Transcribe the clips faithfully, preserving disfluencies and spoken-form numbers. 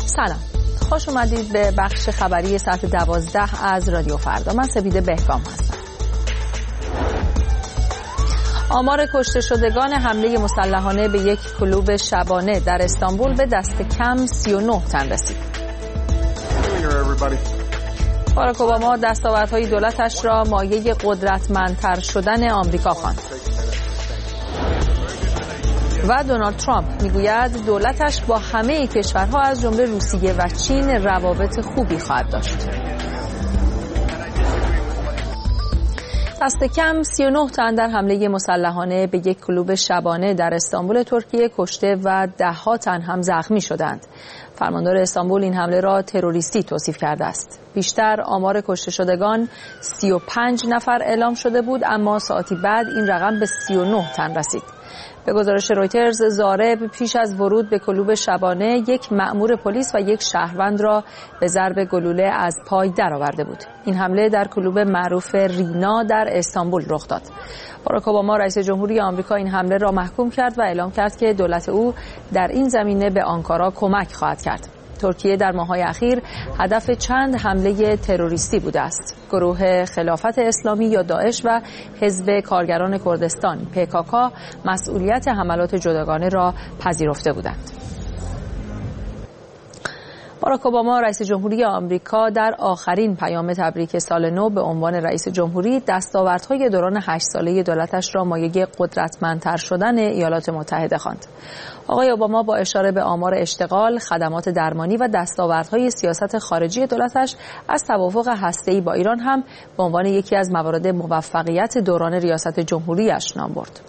سلام، خوش اومدید به بخش خبری ساعت دوازده از رادیو فردا. من سپیده بهگام هستم. آمار کشته شدگان حمله مسلحانه به یک کلوب شبانه در استانبول به دست کم سی و نه تن رسید. باراک اوباما دستاوردهای دولتش را مایه قدرتمندتر شدن آمریکا خواند. و دونالد ترامپ میگوید دولتش با همه کشورها از جمله روسیه و چین روابط خوبی خواهد داشت. دست کم سی و نه تن در حمله مسلحانه به یک کلوب شبانه در استانبول ترکیه کشته و ده ها تن هم زخمی شدند. فرماندار استانبول این حمله را تروریستی توصیف کرده است. بیشتر آمار کشته شدگان سی و پنج نفر اعلام شده بود، اما ساعتی بعد این رقم به سی و نه تن رسید. به گزارش رویترز، ضارب پیش از ورود به کلوب شبانه یک مأمور پلیس و یک شهروند را به ضرب گلوله از پای درآورده بود. این حمله در کلوب معروف رینا در استانبول رخ داد. باراک اوباما رئیس جمهوری آمریکا این حمله را محکوم کرد و اعلام کرد که دولت او در این زمینه به آنکارا کمک خواهد کرد. ترکیه در ماه‌های اخیر هدف چند حمله تروریستی بوده است. گروه خلافت اسلامی یا داعش و حزب کارگران کردستان پی کی کی مسئولیت حملات جداگانه را پذیرفته بودند. باراک اوباما رئیس جمهوری آمریکا در آخرین پیام تبریک سال نو به عنوان رئیس جمهوری دستاوردهای دوران هشت ساله دولتش را مایه قدرتمندتر شدن ایالات متحده خواند. آقای اوباما با اشاره به آمار اشتغال، خدمات درمانی و دستاوردهای سیاست خارجی دولتش از توافق هسته‌ای با ایران هم به عنوان یکی از موارد موفقیت دوران ریاست جمهوریش نام برد.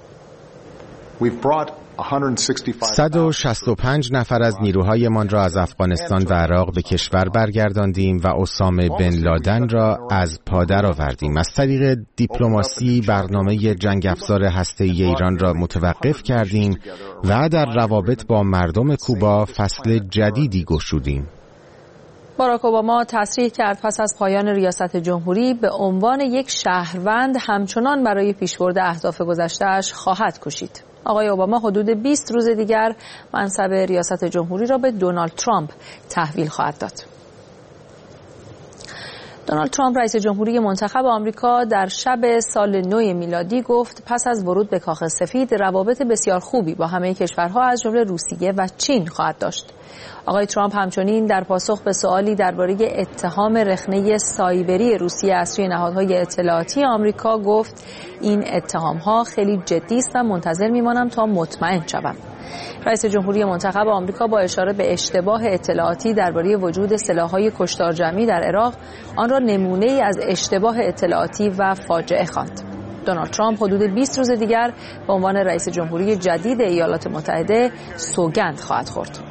صد و شصت و پنج نفر از نیروهایمان را از افغانستان و عراق به کشور برگرداندیم و اسامه بن لادن را از پادر آوردیم. از طریق دیپلماسی برنامه جنگ افزار هسته‌ای ایران را متوقف کردیم و در روابط با مردم کوبا فصل جدیدی گشودیم. باراک اوباما تصریح کرد پس از پایان ریاست جمهوری به عنوان یک شهروند همچنان برای پیشبرد اهداف گذشته‌اش خواهد کوشید. آقای اوباما حدود بیست روز دیگر منصب ریاست جمهوری را به دونالد ترامپ تحویل خواهد داد. دونالد ترامپ رئیس جمهوری منتخب آمریکا در شب سال نو میلادی گفت پس از ورود به کاخ سفید روابط بسیار خوبی با همه کشورها از جمله روسیه و چین خواهد داشت. آقای ترامپ همچنین در پاسخ به سوالی درباره اتهام رخنه سایبری روسیه از سوی نهادهای اطلاعاتی آمریکا گفت این اتهام‌ها خیلی جدی است و منتظر می‌مانم تا مطمئن شوم. رئیس جمهوری منتخب آمریکا با اشاره به اشتباه اطلاعاتی درباره وجود سلاح‌های کشتار جمعی در عراق آن را نمونه‌ای از اشتباه اطلاعاتی و فاجعه خواند. دونالد ترامپ حدود بیست روز دیگر به عنوان رئیس جمهوری جدید ایالات متحده سوگند خواهد خورد.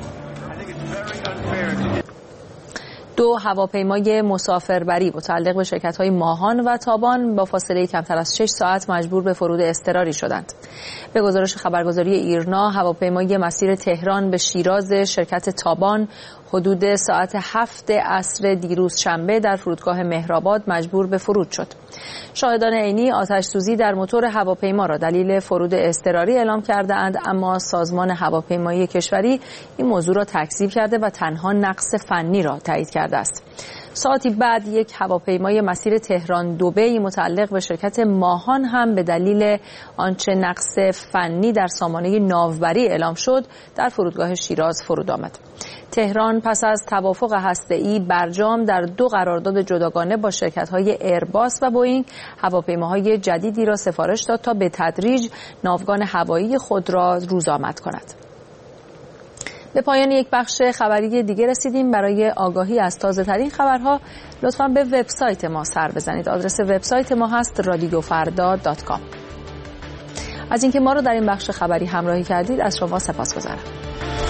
دو هواپیمای مسافربری متعلق به شرکت‌های ماهان و تابان با فاصله کمتر از شش ساعت مجبور به فرود اضطراری شدند. به گزارش خبرگزاری ایرنا، هواپیمای مسیر تهران به شیراز شرکت تابان حدود ساعت هفت عصر دیروز شنبه در فرودگاه مهرآباد مجبور به فرود شد. شاهدان عینی آتش سوزی در موتور هواپیما را دلیل فرود اضطراری اعلام کرده‌اند، اما سازمان هواپیمایی کشوری این موضوع را تکذیب کرده و تنها نقص فنی را تایید کرده است. ساعتی بعد یک هواپیمای مسیر تهران دبی متعلق به شرکت ماهان هم به دلیل آنچه نقص فنی در سامانه ناوبری اعلام شد در فرودگاه شیراز فرود آمد. تهران پس از توافق هسته‌ای برجام در دو قرارداد جداگانه با شرکت‌های ایرباس و بوئینگ هواپیماهای جدیدی را سفارش داد تا به تدریج ناوگان هوایی خود را روزآمد کند. به پایان یک بخش خبری دیگه رسیدیم. برای آگاهی از تازه‌ترین خبرها لطفاً به وبسایت ما سر بزنید. آدرس وبسایت ما هست رادیو فردا دات کام. از اینکه ما رو در این بخش خبری همراهی کردید از شما سپاسگزارم.